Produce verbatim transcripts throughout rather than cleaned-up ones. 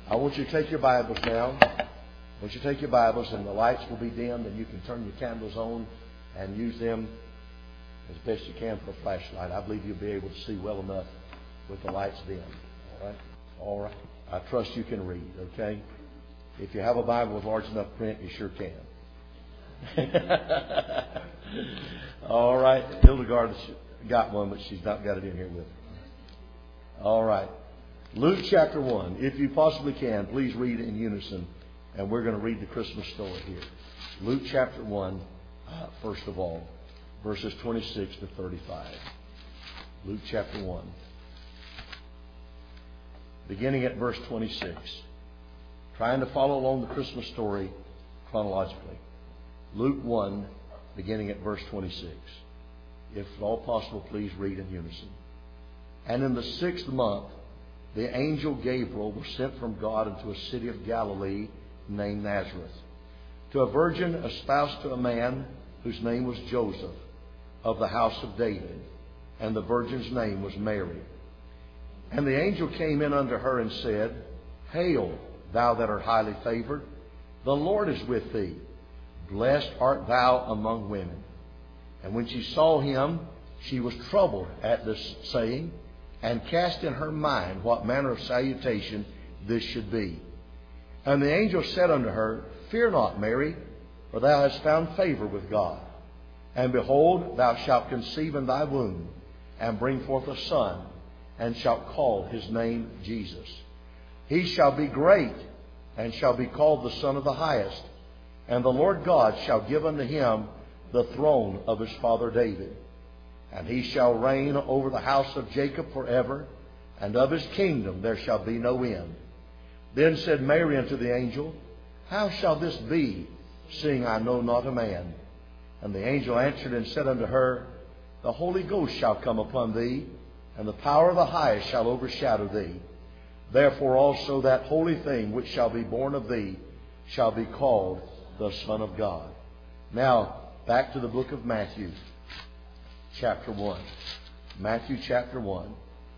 I want you to take your Bibles now. I want you to take your Bibles, and the lights will be dimmed, and you can turn your candles on and use them as best you can for a flashlight. I believe you'll be able to see well enough with the lights dimmed. All right? All right. I trust you can read, okay? If you have a Bible with large enough print, you sure can. All right. Hildegard got one, but she's not got it in here with her. All right. Luke chapter one. If you possibly can, please read in unison. And we're going to read the Christmas story here. Luke chapter one, uh, first of all, verses twenty-six to thirty-five. Luke chapter one. Beginning at verse twenty-six. Trying to follow along the Christmas story chronologically. Luke one, beginning at verse twenty-six. If at all possible, please read in unison. And in the sixth month, the angel Gabriel was sent from God into a city of Galilee named Nazareth, to a virgin espoused to a man whose name was Joseph, of the house of David, and the virgin's name was Mary. And the angel came in unto her and said, Hail, thou that art highly favored, the Lord is with thee. Blessed art thou among women. And when she saw him, she was troubled at this saying, and cast in her mind what manner of salutation this should be. And the angel said unto her, Fear not, Mary, for thou hast found favor with God. And behold, thou shalt conceive in thy womb, and bring forth a son, and shalt call his name Jesus. He shall be great, and shall be called the Son of the Highest. And the Lord God shall give unto him the throne of his father David. And he shall reign over the house of Jacob forever, and of his kingdom there shall be no end. Then said Mary unto the angel, How shall this be, seeing I know not a man? And the angel answered and said unto her, The Holy Ghost shall come upon thee, and the power of the highest shall overshadow thee. Therefore also that holy thing which shall be born of thee shall be called the Son of God. Now, back to the book of Matthew, chapter one. Matthew chapter one.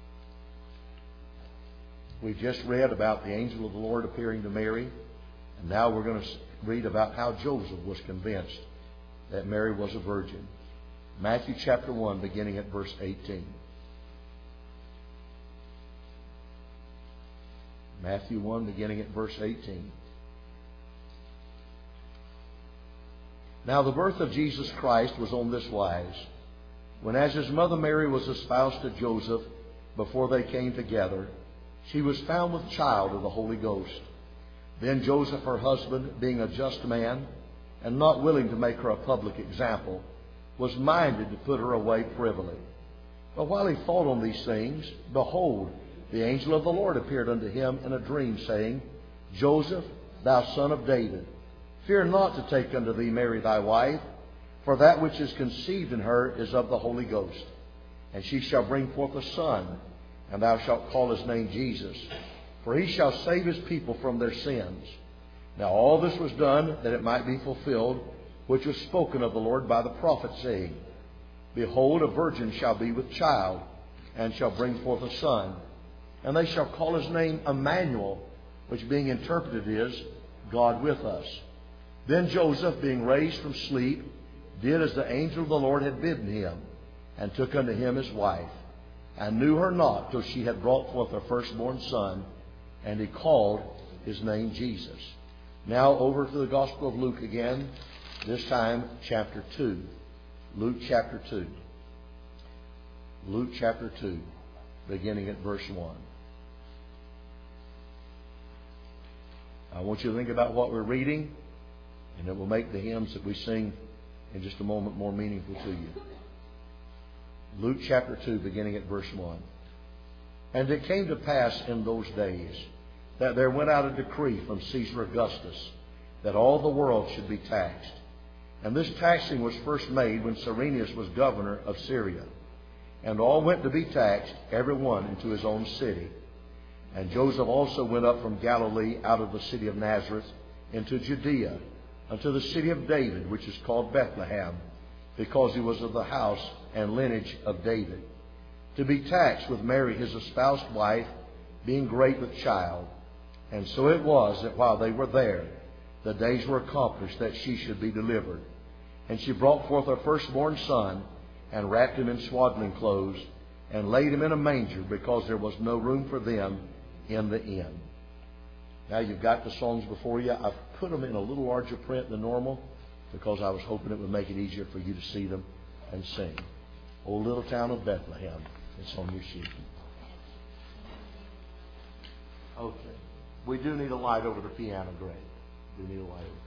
We've just read about the angel of the Lord appearing to Mary. And now we're going to read about how Joseph was convinced that Mary was a virgin. Matthew chapter one, beginning at verse eighteen. Matthew one, beginning at verse eighteen. Now the birth of Jesus Christ was on this wise. When as his mother Mary was espoused to Joseph, before they came together, she was found with child of the Holy Ghost. Then Joseph, her husband, being a just man, and not willing to make her a public example, was minded to put her away privily. But while he thought on these things, behold, the angel of the Lord appeared unto him in a dream, saying, Joseph, thou son of David, fear not to take unto thee Mary thy wife, for that which is conceived in her is of the Holy Ghost. And she shall bring forth a son, and thou shalt call his name Jesus, for he shall save his people from their sins. Now all this was done that it might be fulfilled, which was spoken of the Lord by the prophet, saying, Behold, a virgin shall be with child, and shall bring forth a son, and they shall call his name Emmanuel, which being interpreted is, God with us. Then Joseph, being raised from sleep, did as the angel of the Lord had bidden him, and took unto him his wife, and knew her not till she had brought forth her firstborn son, and he called his name Jesus. Now over to the Gospel of Luke again, this time chapter two. Luke chapter two. Luke chapter two, beginning at verse one. I want you to think about what we're reading, and it will make the hymns that we sing in just a moment more meaningful to you. Luke chapter two, beginning at verse one. And it came to pass in those days that there went out a decree from Caesar Augustus that all the world should be taxed. And this taxing was first made when Cyrenius was governor of Syria. And all went to be taxed, every one into his own city. And Joseph also went up from Galilee out of the city of Nazareth into Judea, unto the city of David, which is called Bethlehem, because he was of the house and lineage of David, to be taxed with Mary his espoused wife, being great with child. And so it was that while they were there, the days were accomplished that she should be delivered. And she brought forth her firstborn son, and wrapped him in swaddling clothes, and laid him in a manger, because there was no room for them in the inn. Now you've got the songs before you. I've put them in a little larger print than normal, because I was hoping it would make it easier for you to see them and sing. O little town of Bethlehem. It's on your sheet. Okay. We do need a light over the piano, Greg. We need a light over the piano.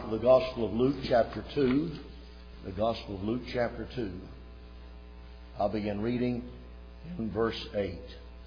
to the Gospel of Luke chapter two. The Gospel of Luke chapter two. I'll begin reading in verse eight.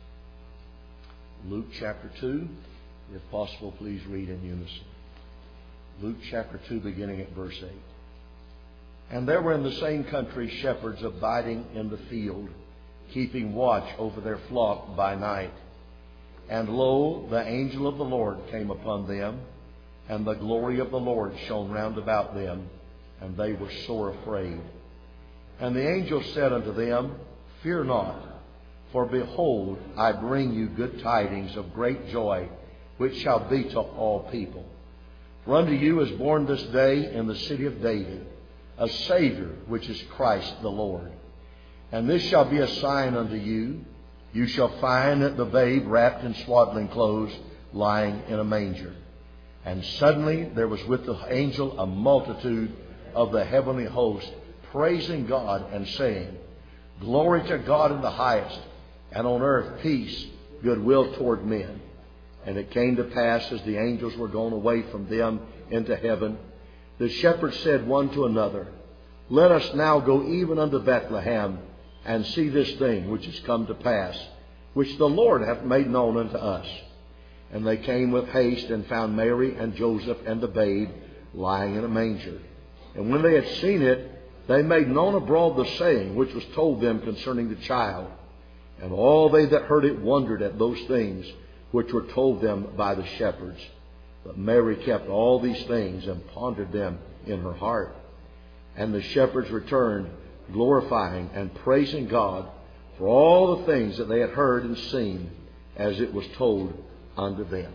Luke chapter two. If possible, please read in unison. Luke chapter two, beginning at verse eight. And there were in the same country shepherds abiding in the field, keeping watch over their flock by night. And lo, the angel of the Lord came upon them, and the glory of the Lord shone round about them, and they were sore afraid. And the angel said unto them, Fear not, for behold, I bring you good tidings of great joy, which shall be to all people. For unto you is born this day in the city of David a Savior, which is Christ the Lord. And this shall be a sign unto you. You shall find the babe wrapped in swaddling clothes, lying in a manger. And suddenly there was with the angel a multitude of the heavenly host, praising God and saying, Glory to God in the highest, and on earth peace, goodwill toward men. And it came to pass, as the angels were gone away from them into heaven, the shepherds said one to another, Let us now go even unto Bethlehem, and see this thing which is come to pass, which the Lord hath made known unto us. And they came with haste, and found Mary and Joseph and the babe lying in a manger. And when they had seen it, they made known abroad the saying which was told them concerning the child. And all they that heard it wondered at those things which were told them by the shepherds. But Mary kept all these things, and pondered them in her heart. And the shepherds returned, glorifying and praising God for all the things that they had heard and seen, as it was told unto them.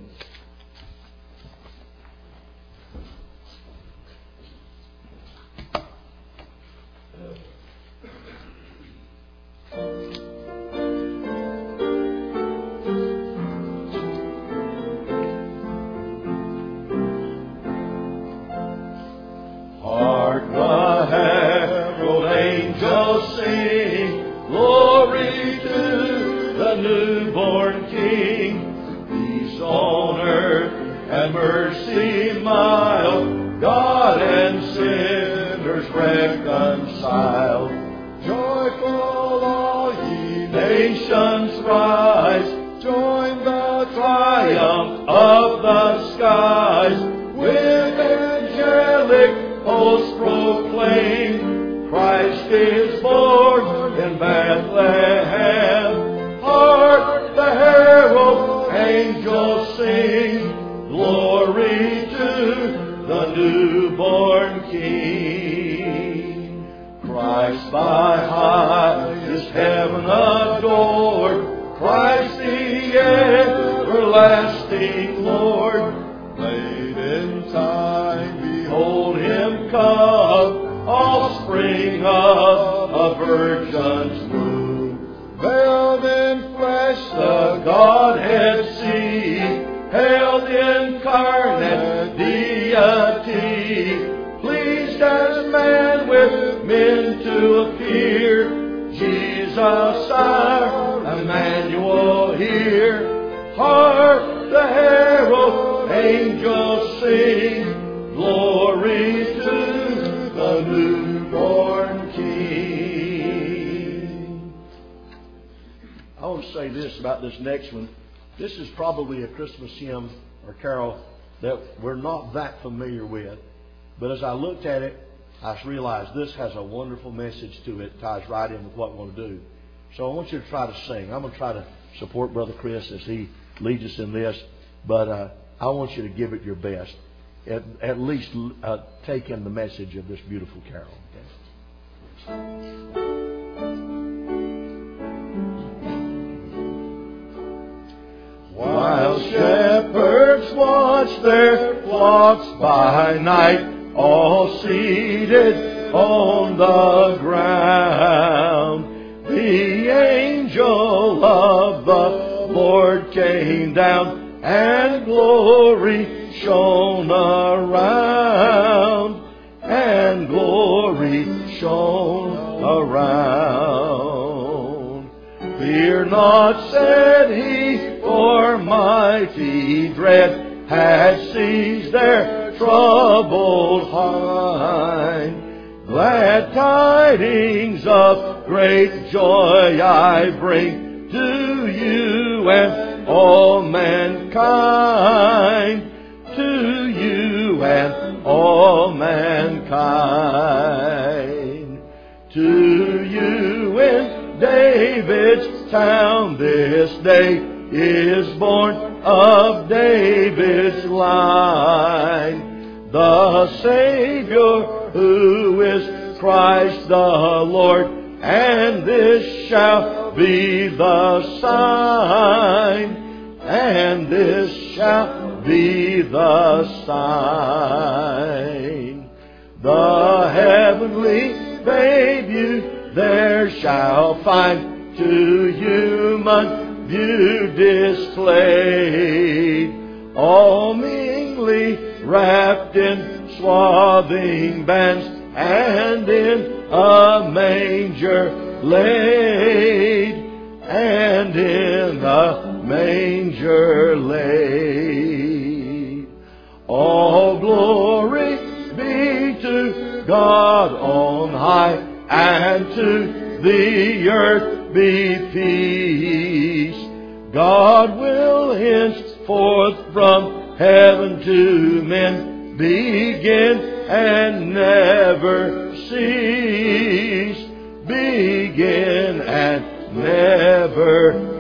This is probably a Christmas hymn or carol that we're not that familiar with. But as I looked at it, I realized this has a wonderful message to it. It ties right in with what we're going to do. So I want you to try to sing. I'm going to try to support Brother Chris as he leads us in this. But uh, I want you to give it your best. At, at least uh, take in the message of this beautiful carol. Okay? While shepherds watch their flocks by night, all seated on the ground, the angel of the Lord came down, and glory shone around, and glory shone around. Fear not, said he, for mighty dread had seized their troubled heart. Glad tidings of great joy I bring to you and all mankind, to you and all mankind. To you in David's town this day is born of David's line the Savior, who is Christ the Lord, and this shall be the sign, and this shall be the sign. The heavenly babe you there shall find, to human view displayed, all meanly wrapped in swathing bands, and in a manger laid, and in a manger laid. All glory be to God on high, and to the earth be peace. God will henceforth from heaven to men begin and never cease. Begin and never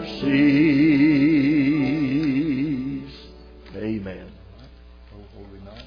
cease. Amen. Oh, holy night.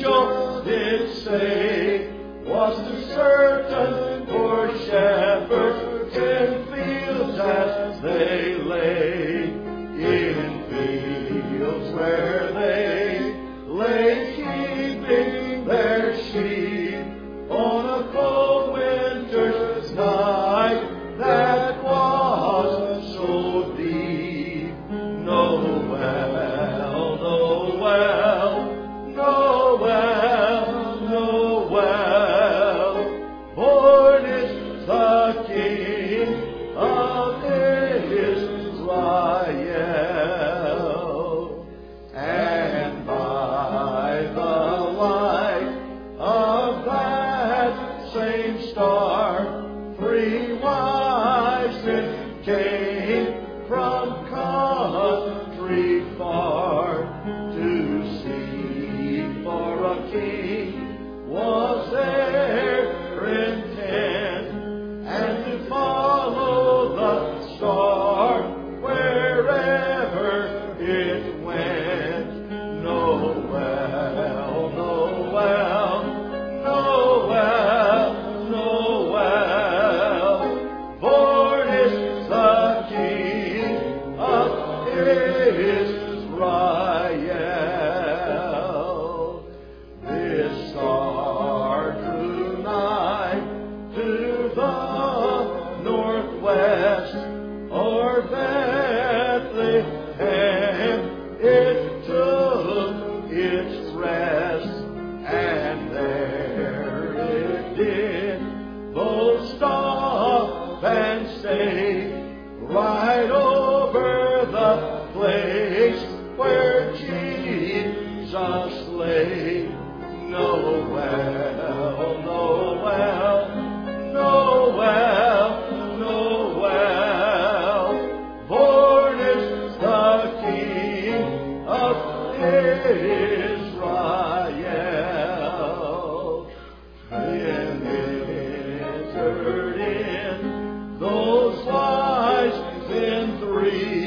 angel did say was to certain for shepherds in fields as they lay, in fields where they lay keeping their sheep on a cold winter's night that was so deep. Noel, Noel, Noel, Noel, born is the King of Israel. And by the light of that same star, three wise men came from country far to seek for a king was their intent, and to follow the star wherever it went. Noel, Noel, Noel, Noel, born is the King of Israel. This star drew nigh to the northwest, or Bethlehem it took its rest, and there it did both stop and stay, right over the place where Jesus lay. Noel, Noel, Noel, Noel, born is the King of Israel. Then entered in those wise men three,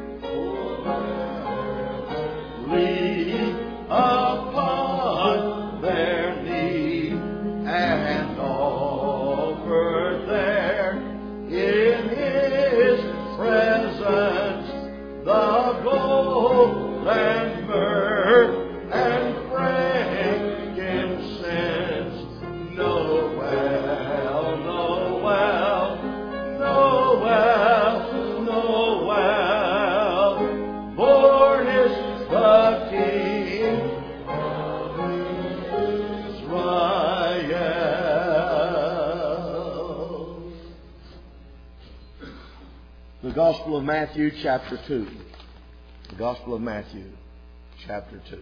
lean upon their knee, and offered there in His presence the gold and myrrh and frankincense. Noel, Noel, Noel, Noel, born is the King of Israel. The Gospel of Matthew, chapter two. The Gospel of Matthew, chapter two.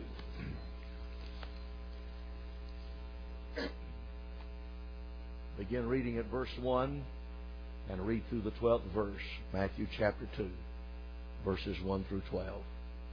Begin reading at verse one and read through the twelfth verse. Matthew chapter two, verses one through twelve.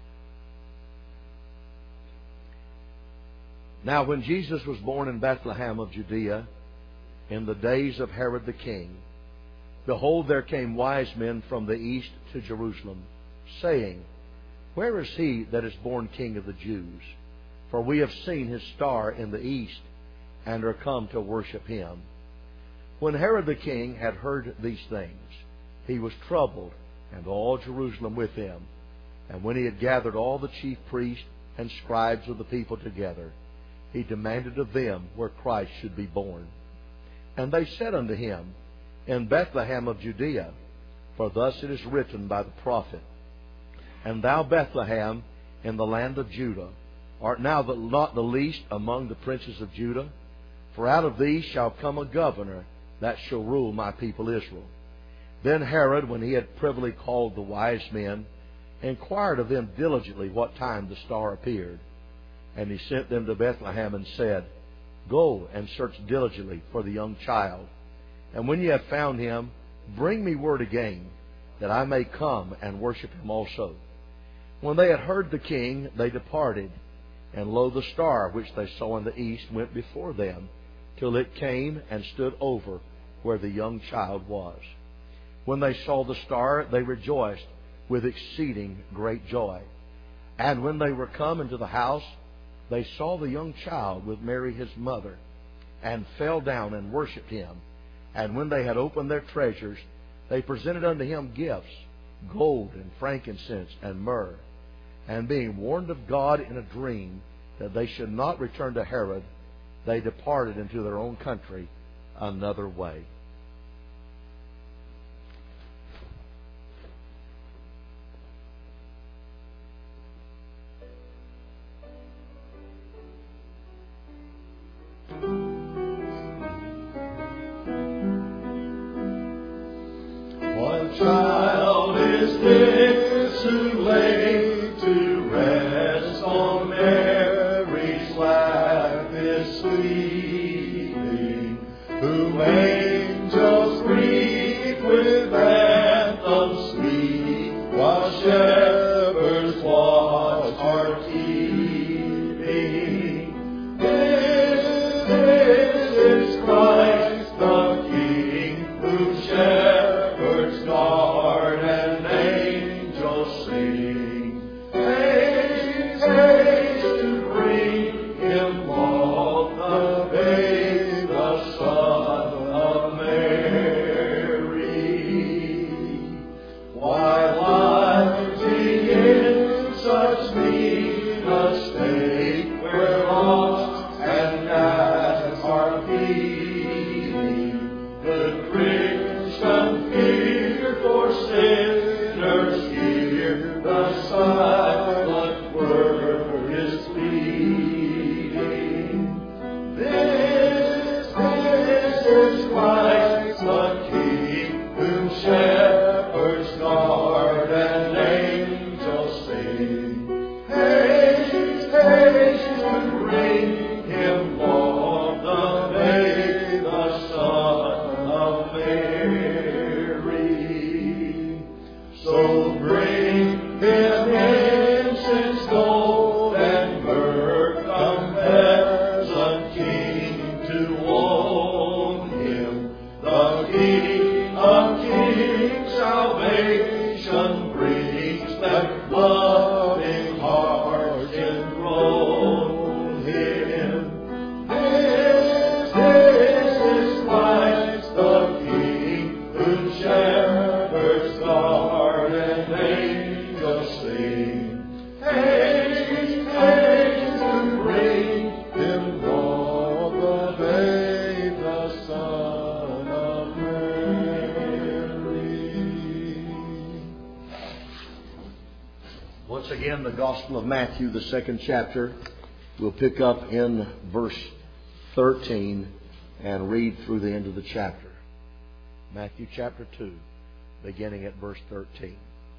Now when Jesus was born in Bethlehem of Judea, in the days of Herod the king, behold, there came wise men from the east to Jerusalem, saying, Where is he that is born King of the Jews? For we have seen his star in the east, and are come to worship him. When Herod the king had heard these things, he was troubled, and all Jerusalem with him. And when he had gathered all the chief priests and scribes of the people together, he demanded of them where Christ should be born. And they said unto him, In Bethlehem of Judea, for thus it is written by the prophet, And thou, Bethlehem, in the land of Judah, art now the, not the least among the princes of Judah? For out of thee shall come a governor that shall rule my people Israel. Then Herod, when he had privily called the wise men, inquired of them diligently what time the star appeared. And he sent them to Bethlehem and said, Go and search diligently for the young child. And when ye have found him, bring me word again, that I may come and worship him also. When they had heard the king, they departed. And lo, the star which they saw in the east went before them, till it came and stood over where the young child was. When they saw the star, they rejoiced with exceeding great joy. And when they were come into the house, they saw the young child with Mary his mother, and fell down and worshipped him. And when they had opened their treasures, they presented unto him gifts, gold and frankincense and myrrh. And being warned of God in a dream that they should not return to Herod, they departed into their own country another way. One child is this who lay to rest on Mary's lap is sleeping, whom angels greet with anthems sweet, while shepherds watch are keeping. This, this is Christ the King, whom shepherds guard and angels sing. Haste, haste to bring him all, the babe, the Son of Mary. While lodging in such mean a state, where lost and gnats are feeding, the Christian fear for sinners hear, the silent word is pleading. This, this is Christ the King, whom shepherds guard and angels sing. Haste, haste to bring him born, the babe, the Son of Mary. So bring him incense, gold, and myrrh, come peasant King to own him, the King of kings, salvation brings, that loving hearts enthrone him. This, this is Christ the King, whom shepherds guard and angels sing. Haste, haste to bring him born, the babe, the Son of Mary. Once again, the Gospel of Matthew, the second chapter. We'll pick up in verse thirteen and read through the end of the chapter. Matthew chapter two, beginning at verse thirteen.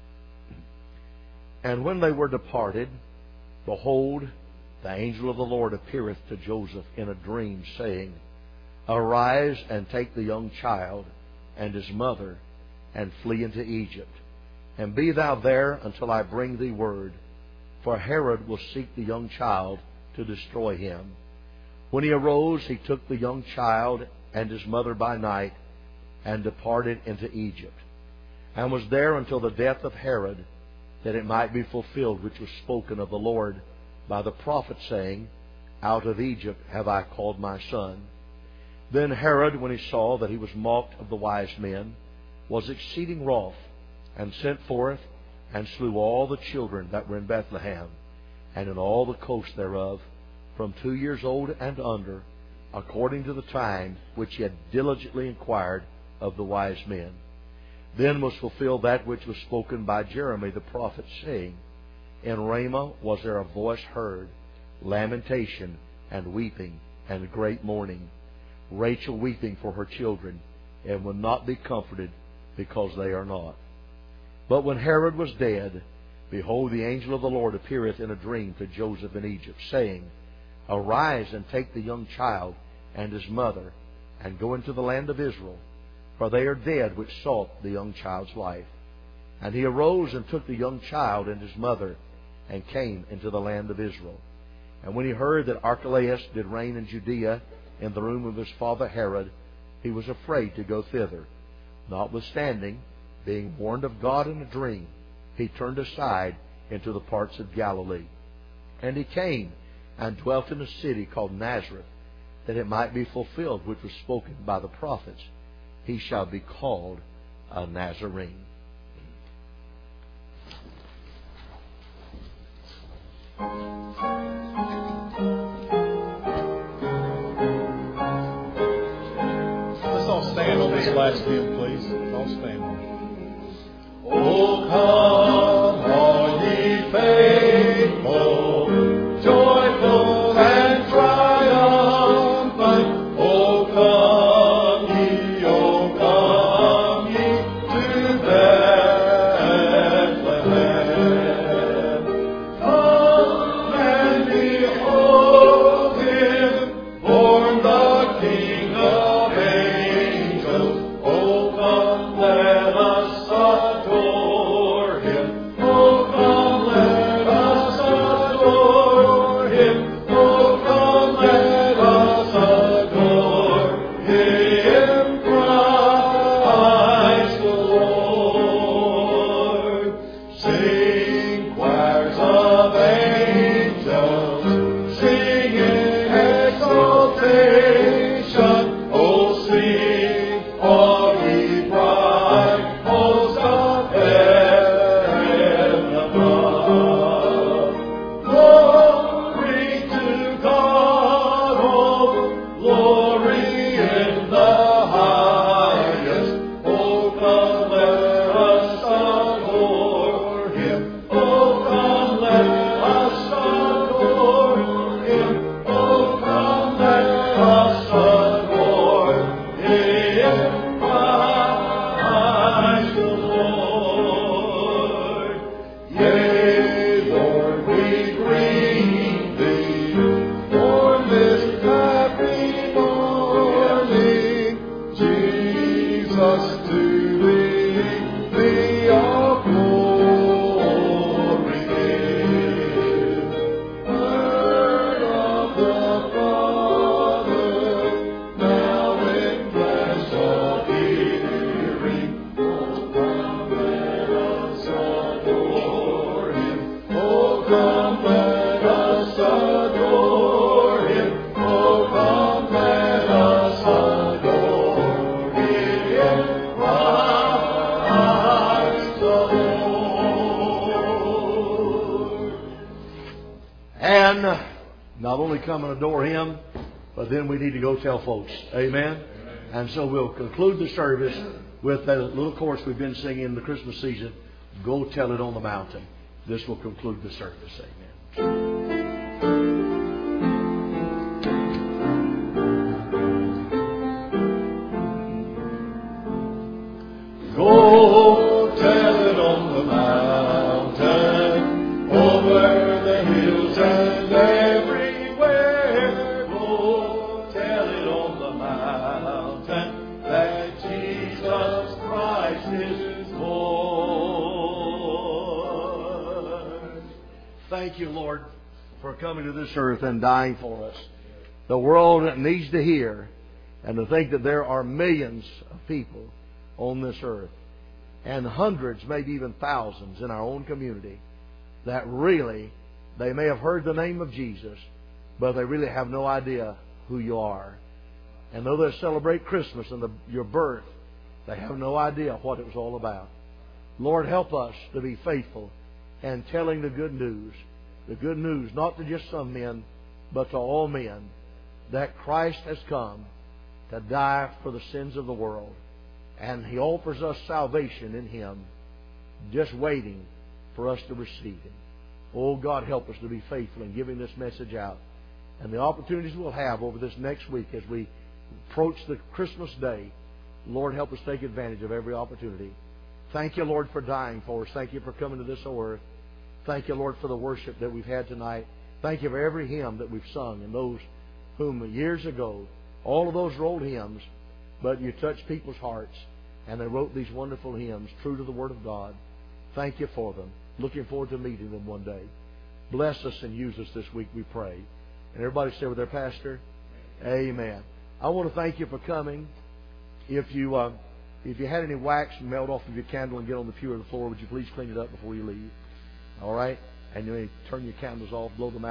And when they were departed, behold, the angel of the Lord appeareth to Joseph in a dream, saying, Arise and take the young child and his mother, and flee into Egypt. And be thou there until I bring thee word, for Herod will seek the young child to destroy him. When he arose, he took the young child and his mother by night, and departed into Egypt, and was there until the death of Herod, that it might be fulfilled which was spoken of the Lord by the prophet, saying, Out of Egypt have I called my son. Then Herod, when he saw that he was mocked of the wise men, was exceeding wroth, and sent forth, and slew all the children that were in Bethlehem, and in all the coast thereof, from two years old and under, according to the time which he had diligently inquired of the wise men. Then was fulfilled that which was spoken by Jeremy the prophet, saying, In Ramah was there a voice heard, lamentation and weeping and great mourning, Rachel weeping for her children, and will not be comforted, because they are not. But when Herod was dead, behold, the angel of the Lord appeareth in a dream to Joseph in Egypt, saying, Arise and take the young child and his mother, and go into the land of Israel, for they are dead which sought the young child's life. And he arose and took the young child and his mother, and came into the land of Israel. And when he heard that Archelaus did reign in Judea in the room of his father Herod, he was afraid to go thither. Notwithstanding, being warned of God in a dream, he turned aside into the parts of Galilee. And he came and dwelt in a city called Nazareth, that it might be fulfilled which was spoken by the prophets, he shall be called a Nazarene. Let's all stand on this last hymn, please. All stand on it. Oh, come, all ye faithful, joyful and triumphant. Oh, come ye, oh, come ye to Bethlehem. Come and behold him, born the King of angels. Oh, come, let us adore him. Oh, come, let us adore him. Oh, come, let us adore him, Christ the Lord. Sing choirs of angels, sing in exaltation. Oh, sing, all ye bright hosts of heaven above. Glory to God, oh, glory in the highest. Oh, come, let us adore him. Oh, come, let us adore him. Oh, come, let us adore him, Christ the Lord. Yea, Lord, we greet thee on this happy morning. Jesus, to thee, thee our glory give. Word of the Father, now in flesh appearing. Oh, come, let us adore him. Oh, come, let us adore him. Oh, come, let us adore him, Christ the Lord. And not only come and adore him, but then we need to go tell folks. Amen? And so we'll conclude the service with that little chorus we've been singing in the Christmas season, Go Tell It on the Mountain. This will conclude the service. Amen. Go tell it on the mountain, over the hills and everywhere. Go tell it on the mountain, that Jesus Christ is Lord. Thank you, Lord, for coming to this earth and dying for us. The world needs to hear and to think that there are millions of people on this earth, and hundreds, maybe even thousands in our own community, that really, they may have heard the name of Jesus, but they really have no idea who you are. And though they celebrate Christmas and the, your birth, they have no idea what it was all about. Lord, help us to be faithful and telling the good news. The good news, not to just some men, but to all men, that Christ has come to die for the sins of the world. And He offers us salvation in Him, just waiting for us to receive Him. Oh, God, help us to be faithful in giving this message out. And the opportunities we'll have over this next week as we approach the Christmas day, Lord, help us take advantage of every opportunity. Thank you, Lord, for dying for us. Thank you for coming to this earth. Thank you, Lord, for the worship that we've had tonight. Thank you for every hymn that we've sung and those whom years ago, all of those were old hymns, but you touched people's hearts and they wrote these wonderful hymns true to the Word of God. Thank you for them. Looking forward to meeting them one day. Bless us and use us this week, we pray. And everybody say with their pastor, Amen. I want to thank you for coming. If you uh, if you had any wax melt off of your candle and get on the pew or the floor, would you please clean it up before you leave? All right? And you may turn your candles off, blow them out.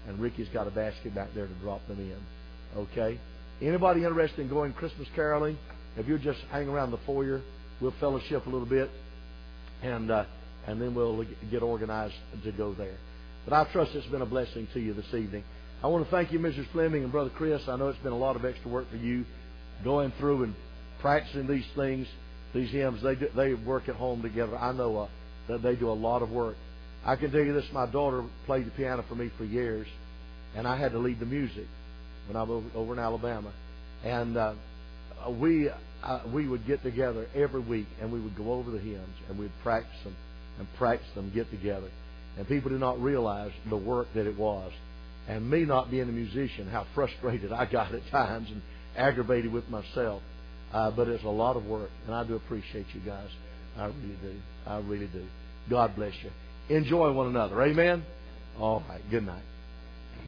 and Ricky's got a basket back there to drop them in. Okay? Anybody interested in going Christmas caroling? If you just hang around the foyer, we'll fellowship a little bit, and uh, and then we'll get organized to go there. But I trust it's been a blessing to you this evening. I want to thank you, Missus Fleming and Brother Chris. I know it's been a lot of extra work for you going through and practicing these things, these hymns. They do, they work at home together. I know uh, that they do a lot of work. I can tell you this, my daughter played the piano for me for years, and I had to lead the music when I was over, over in Alabama. And uh, we uh, we would get together every week, and we would go over the hymns, and we'd practice them and practice them, get together. And people did not realize the work that it was. And me not being a musician, how frustrated I got at times and aggravated with myself. Uh, but it's a lot of work, and I do appreciate you guys. I really do. I really do. God bless you. Enjoy one another. Amen? All right. Good night.